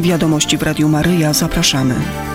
Wiadomości w Radiu Maryja. Zapraszamy.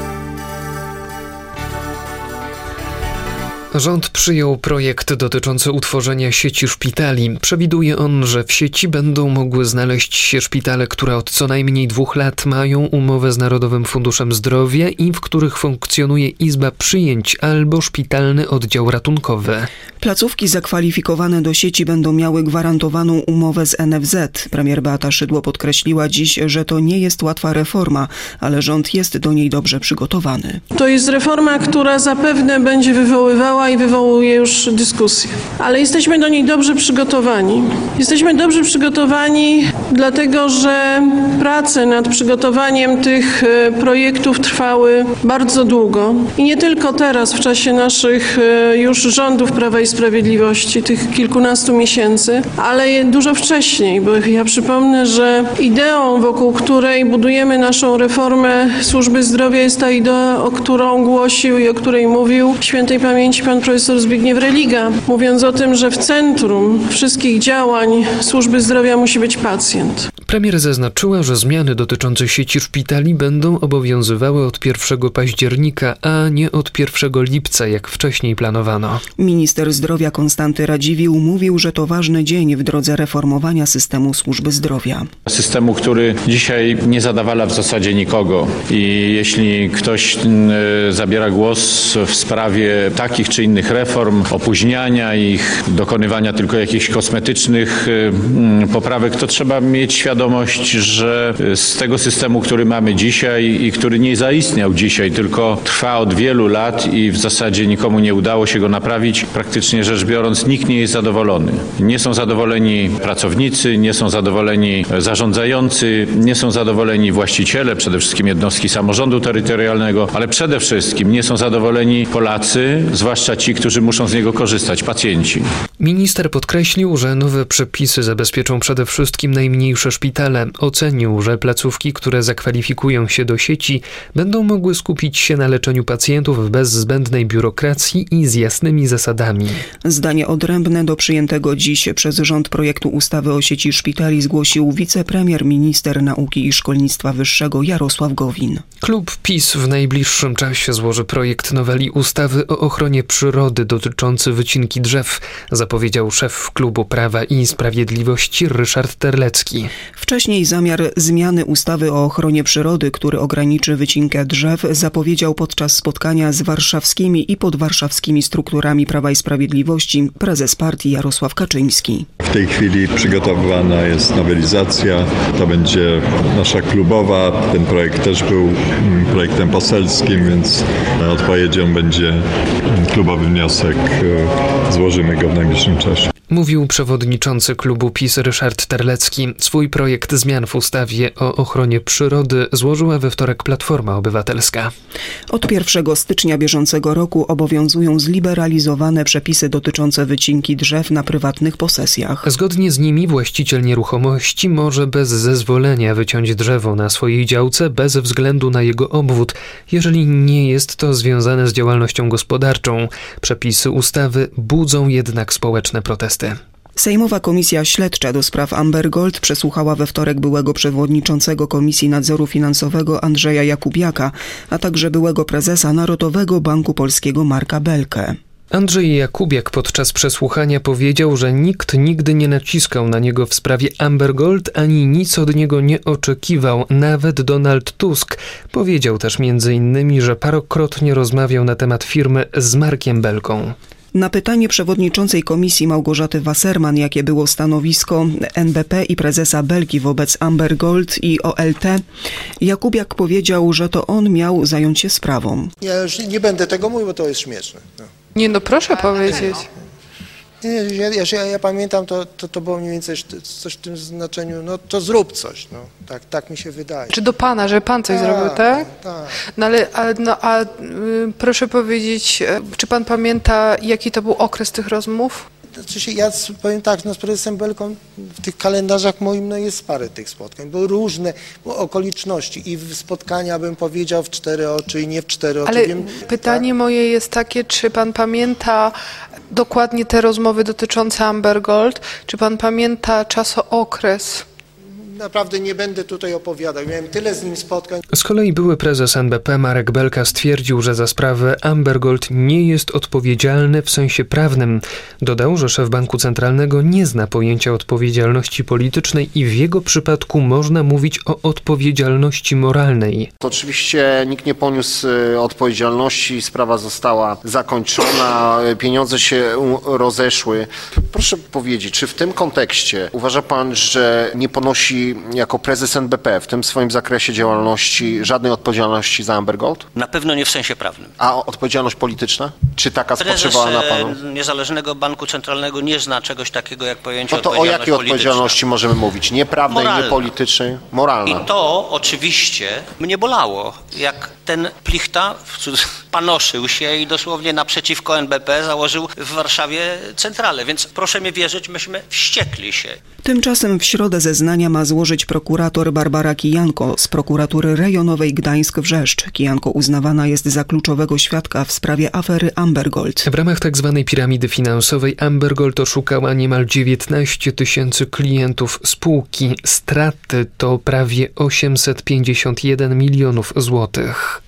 Rząd przyjął projekt dotyczący utworzenia sieci szpitali. Przewiduje on, że w sieci będą mogły znaleźć się szpitale, które od co najmniej 2 lat mają umowę z Narodowym Funduszem Zdrowia i w których funkcjonuje izba przyjęć albo szpitalny oddział ratunkowy. Placówki zakwalifikowane do sieci będą miały gwarantowaną umowę z NFZ. Premier Beata Szydło podkreśliła dziś, że to nie jest łatwa reforma, ale rząd jest do niej dobrze przygotowany. To jest reforma, która zapewne będzie wywoływała i wywołuje już dyskusję. Ale jesteśmy do niej dobrze przygotowani. Jesteśmy dobrze przygotowani dlatego, że prace nad przygotowaniem tych projektów trwały bardzo długo. I nie tylko teraz, w czasie naszych już rządów Prawa i Sprawiedliwości, tych kilkunastu miesięcy, ale dużo wcześniej, bo ja przypomnę, że ideą, wokół której budujemy naszą reformę służby zdrowia, jest ta idea, o którą głosił i o której mówił świętej pamięci pan profesor Zbigniew Religa, mówiąc o tym, że w centrum wszystkich działań służby zdrowia musi być pacjent. Premier zaznaczyła, że zmiany dotyczące sieci szpitali będą obowiązywały od 1 października, a nie od 1 lipca, jak wcześniej planowano. Minister zdrowia Konstanty Radziwiłł mówił, że to ważny dzień w drodze reformowania systemu służby zdrowia. Systemu, który dzisiaj nie zadawala w zasadzie nikogo i jeśli ktoś zabiera głos w sprawie takich czy innych reform, opóźniania ich, dokonywania tylko jakichś kosmetycznych poprawek, to trzeba mieć świadomość, że z tego systemu, który mamy dzisiaj i który nie zaistniał dzisiaj, tylko trwa od wielu lat i w zasadzie nikomu nie udało się go naprawić, praktycznie rzecz biorąc nikt nie jest zadowolony. Nie są zadowoleni pracownicy, nie są zadowoleni zarządzający, nie są zadowoleni właściciele, przede wszystkim jednostki samorządu terytorialnego, ale przede wszystkim nie są zadowoleni Polacy, zwłaszcza ci, którzy muszą z niego korzystać, pacjenci. Minister podkreślił, że nowe przepisy zabezpieczą przede wszystkim najmniejsze szpitale. Ocenił, że placówki, które zakwalifikują się do sieci, będą mogły skupić się na leczeniu pacjentów bez zbędnej biurokracji i z jasnymi zasadami. Zdanie odrębne do przyjętego dziś przez rząd projektu ustawy o sieci szpitali zgłosił wicepremier, minister nauki i szkolnictwa wyższego Jarosław Gowin. Klub PiS w najbliższym czasie złoży projekt noweli ustawy o ochronie przyrody dotyczący wycinki drzew, zapowiedział szef klubu Prawa i Sprawiedliwości Ryszard Terlecki. Wcześniej zamiar zmiany ustawy o ochronie przyrody, który ograniczy wycinkę drzew, zapowiedział podczas spotkania z warszawskimi i podwarszawskimi strukturami Prawa i Sprawiedliwości prezes partii Jarosław Kaczyński. W tej chwili przygotowywana jest nowelizacja, to będzie nasza klubowa. Ten projekt też był projektem poselskim, więc odpowiedzią będzie klubowy wniosek. Złożymy go w najbliższym czasie. Mówił przewodniczący klubu PiS Ryszard Terlecki. Swój projekt zmian w ustawie o ochronie przyrody złożyła we wtorek Platforma Obywatelska. Od 1 stycznia bieżącego roku obowiązują zliberalizowane przepisy dotyczące wycinki drzew na prywatnych posesjach. Zgodnie z nimi właściciel nieruchomości może bez zezwolenia wyciąć drzewo na swojej działce bez względu na jego obwód, jeżeli nie jest to związane z działalnością gospodarczą. Przepisy ustawy budzą jednak społeczne protesty. Sejmowa Komisja Śledcza do spraw Amber Gold przesłuchała we wtorek byłego przewodniczącego Komisji Nadzoru Finansowego Andrzeja Jakubiaka, a także byłego prezesa Narodowego Banku Polskiego Marka Belkę. Andrzej Jakubiak podczas przesłuchania powiedział, że nikt nigdy nie naciskał na niego w sprawie Amber Gold, ani nic od niego nie oczekiwał, nawet Donald Tusk. Powiedział też m.in., że parokrotnie rozmawiał na temat firmy z Markiem Belką. Na pytanie przewodniczącej komisji Małgorzaty Wasserman, jakie było stanowisko NBP i prezesa Belki wobec Amber Gold i OLT, Jakubiak powiedział, że to on miał zająć się sprawą. Ja już nie będę tego mówił, bo to jest śmieszne. No. Nie, no proszę powiedzieć. Ja pamiętam, to było mniej więcej coś w tym znaczeniu, no to zrób coś, no. Tak mi się wydaje. Czy do pana, że pan coś zrobił, tak? Tak. No ale proszę powiedzieć, czy pan pamięta, jaki to był okres tych rozmów? Znaczy ja powiem tak, no z prezesem Belką w tych kalendarzach moim jest parę tych spotkań, były różne okoliczności i spotkania bym powiedział w 4 oczy i nie w 4 oczy. Ale pytanie moje jest takie, czy pan pamięta dokładnie te rozmowy dotyczące Amber Gold, czy pan pamięta okres? naprawdę nie będę tutaj opowiadał. Miałem tyle z nim spotkań. Z kolei były prezes NBP Marek Belka stwierdził, że za sprawę Amber Gold nie jest odpowiedzialny w sensie prawnym. Dodał, że szef Banku Centralnego nie zna pojęcia odpowiedzialności politycznej i w jego przypadku można mówić o odpowiedzialności moralnej. To oczywiście nikt nie poniósł odpowiedzialności, sprawa została zakończona, pieniądze się rozeszły. Proszę powiedzieć, czy w tym kontekście uważa pan, że nie ponosi jako prezes NBP w tym swoim zakresie działalności żadnej odpowiedzialności za Amber Gold? Na pewno nie w sensie prawnym. A odpowiedzialność polityczna? Czy taka spoczywała na panu? Prezes Niezależnego Banku Centralnego nie zna czegoś takiego jak pojęcie to o jakiej odpowiedzialności możemy mówić? Nie prawnej, nie politycznej, moralna. I to oczywiście mnie bolało, jak ten plichta panoszył się i dosłownie naprzeciwko NBP założył w Warszawie centralę, więc proszę mi wierzyć, myśmy wściekli się. Tymczasem w środę zeznania ma złożyć prokurator Barbara Kijanko z prokuratury rejonowej Gdańsk-Wrzeszcz. Kijanko uznawana jest za kluczowego świadka w sprawie afery Amber Gold. W ramach tzw. piramidy finansowej Amber Gold oszukała niemal 19 tysięcy klientów spółki. Straty to prawie 851 milionów złotych.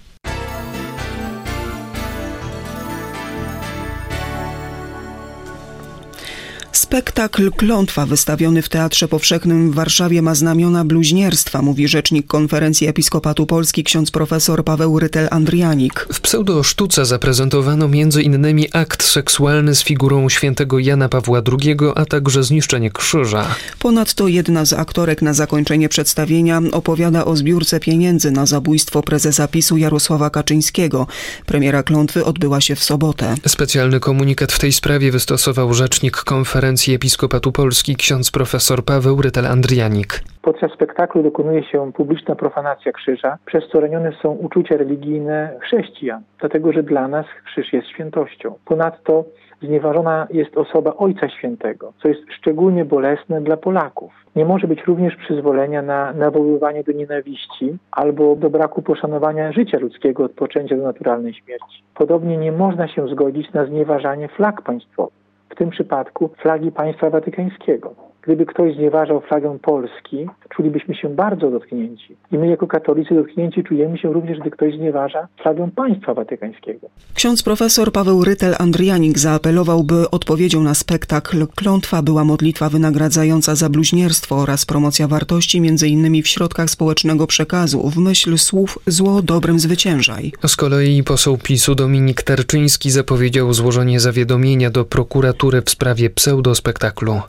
Spektakl Klątwa wystawiony w Teatrze Powszechnym w Warszawie ma znamiona bluźnierstwa, mówi rzecznik Konferencji Episkopatu Polski ksiądz profesor Paweł Rytel-Andrianik. W pseudo-sztuce zaprezentowano m.in. akt seksualny z figurą świętego Jana Pawła II, a także zniszczenie krzyża. Ponadto jedna z aktorek na zakończenie przedstawienia opowiada o zbiórce pieniędzy na zabójstwo prezesa PiS-u Jarosława Kaczyńskiego. Premiera Klątwy odbyła się w sobotę. Specjalny komunikat w tej sprawie wystosował rzecznik Konferencji Episkopatu Polski ksiądz profesor Paweł Rytel-Andrianik. Podczas spektaklu dokonuje się publiczna profanacja krzyża, przez co ranione są uczucia religijne chrześcijan, dlatego że dla nas krzyż jest świętością. Ponadto znieważona jest osoba Ojca Świętego, co jest szczególnie bolesne dla Polaków. Nie może być również przyzwolenia na nawoływanie do nienawiści albo do braku poszanowania życia ludzkiego od poczęcia do naturalnej śmierci. Podobnie nie można się zgodzić na znieważanie flag państwowych. W tym przypadku flagi państwa watykańskiego. Gdyby ktoś znieważał flagę Polski, czulibyśmy się bardzo dotknięci. I my jako katolicy dotknięci czujemy się również, gdy ktoś znieważa flagę państwa watykańskiego. Ksiądz profesor Paweł Rytel-Andrianik zaapelował, by odpowiedzią na spektakl Klątwa była modlitwa wynagradzająca za bluźnierstwo oraz promocja wartości m.in. w środkach społecznego przekazu w myśl słów zło dobrem zwyciężaj. Z kolei poseł PiS-u Dominik Tarczyński zapowiedział złożenie zawiadomienia do prokuratury w sprawie pseudospektaklu.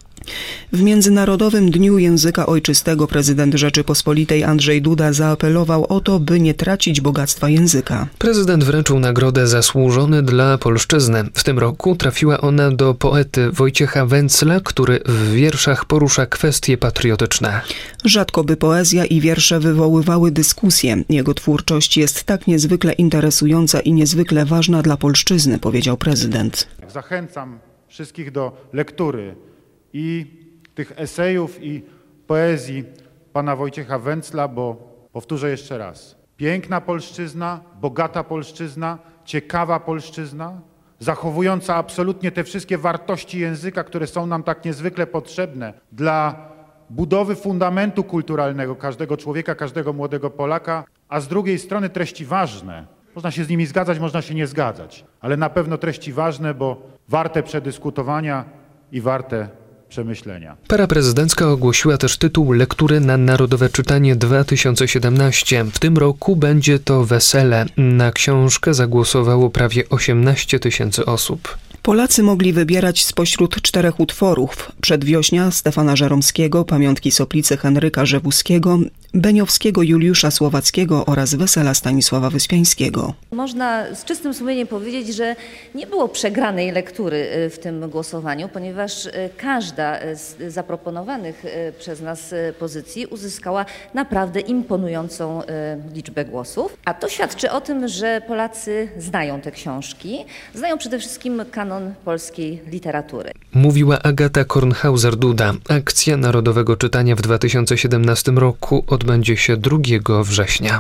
W Międzynarodowym Dniu Języka Ojczystego prezydent Rzeczypospolitej Andrzej Duda zaapelował o to, by nie tracić bogactwa języka. Prezydent wręczył nagrodę Zasłużony dla polszczyzny. W tym roku trafiła ona do poety Wojciecha Węcla, który w wierszach porusza kwestie patriotyczne. Rzadko by poezja i wiersze wywoływały dyskusję. Jego twórczość jest tak niezwykle interesująca i niezwykle ważna dla polszczyzny, powiedział prezydent. Zachęcam wszystkich do lektury i tych esejów i poezji pana Wojciecha Węcla, bo powtórzę jeszcze raz. Piękna polszczyzna, bogata polszczyzna, ciekawa polszczyzna, zachowująca absolutnie te wszystkie wartości języka, które są nam tak niezwykle potrzebne dla budowy fundamentu kulturalnego każdego człowieka, każdego młodego Polaka, a z drugiej strony treści ważne. Można się z nimi zgadzać, można się nie zgadzać, ale na pewno treści ważne, bo warte przedyskutowania i warte przemyślenia. Para prezydencka ogłosiła też tytuł Lektury na Narodowe Czytanie 2017. W tym roku będzie to Wesele. Na książkę zagłosowało prawie 18 tysięcy osób. Polacy mogli wybierać spośród 4 utworów: Przedwiośnia Stefana Żeromskiego, Pamiątki Soplicy Henryka Rzewuskiego, Beniowskiego Juliusza Słowackiego oraz Wesela Stanisława Wyspiańskiego. Można z czystym sumieniem powiedzieć, że nie było przegranej lektury w tym głosowaniu, ponieważ każda z zaproponowanych przez nas pozycji uzyskała naprawdę imponującą liczbę głosów. A to świadczy o tym, że Polacy znają te książki, znają przede wszystkim kanon polskiej literatury. Mówiła Agata Kornhauser-Duda. Akcja Narodowego Czytania w 2017 roku odbędzie się 2 września.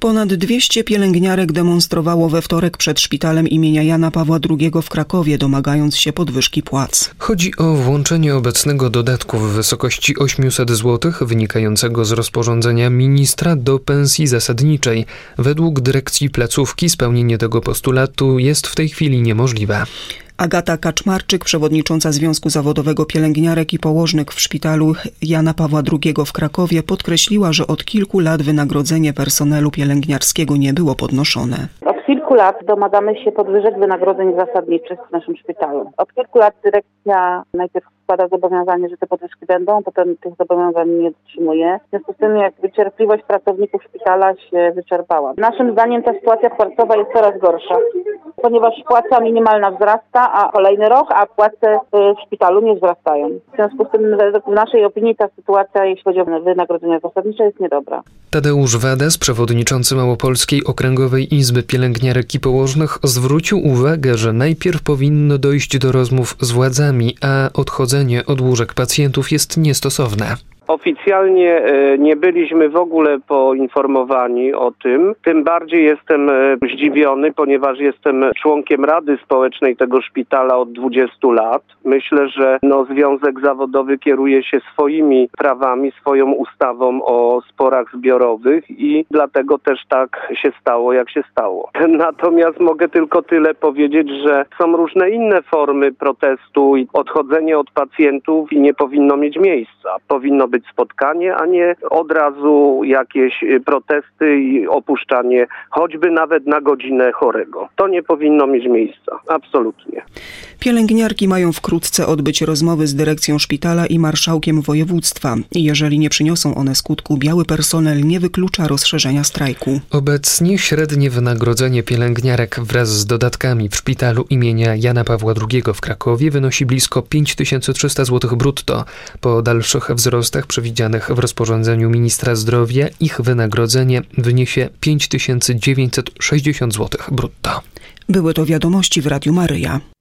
Ponad 200 pielęgniarek demonstrowało we wtorek przed szpitalem imienia Jana Pawła II w Krakowie, domagając się podwyżki płac. Chodzi o włączenie obecnego dodatku w wysokości 800 zł wynikającego z rozporządzenia ministra do pensji zasadniczej. Według dyrekcji placówki spełnienie tego postulatu jest w tej chwili niemożliwe. Agata Kaczmarczyk, przewodnicząca Związku Zawodowego Pielęgniarek i Położnych w szpitalu Jana Pawła II w Krakowie, podkreśliła, że od kilku lat wynagrodzenie personelu pielęgniarskiego nie było podnoszone. Od kilku lat domagamy się podwyżek wynagrodzeń zasadniczych w naszym szpitalu. Od kilku lat dyrekcja najpierw składa zobowiązanie, że te podwyżki będą, potem tych zobowiązań nie dotrzymuje. W związku z tym jakby cierpliwość pracowników szpitala się wyczerpała. Naszym zdaniem ta sytuacja płacowa jest coraz gorsza, ponieważ płaca minimalna wzrasta, a kolejny rok, a płace w szpitalu nie wzrastają. W związku z tym w naszej opinii ta sytuacja, jeśli chodzi o wynagrodzenia zasadnicze, jest niedobra. Tadeusz Wadas, przewodniczący Małopolskiej Okręgowej Izby Pielęgniarek i Położnych, zwrócił uwagę, że najpierw powinno dojść do rozmów z władzami, a odchodzenie od łóżek pacjentów jest niestosowne. Oficjalnie nie byliśmy w ogóle poinformowani o tym. Tym bardziej jestem zdziwiony, ponieważ jestem członkiem Rady Społecznej tego szpitala od 20 lat. Myślę, że Związek Zawodowy kieruje się swoimi prawami, swoją ustawą o sporach zbiorowych i dlatego też tak się stało, jak się stało. Natomiast mogę tylko tyle powiedzieć, że są różne inne formy protestu i odchodzenie od pacjentów i nie powinno mieć miejsca. Powinno być spotkanie, a nie od razu jakieś protesty i opuszczanie choćby nawet na godzinę chorego. To nie powinno mieć miejsca. Absolutnie. Pielęgniarki mają wkrótce odbyć rozmowy z dyrekcją szpitala i marszałkiem województwa. Jeżeli nie przyniosą one skutku, biały personel nie wyklucza rozszerzenia strajku. Obecnie średnie wynagrodzenie pielęgniarek wraz z dodatkami w szpitalu imienia Jana Pawła II w Krakowie wynosi blisko 5300 zł brutto. Po dalszych wzrostach przewidzianych w rozporządzeniu ministra zdrowia ich wynagrodzenie wyniesie 5960 zł brutto. Były to wiadomości w Radiu Maryja.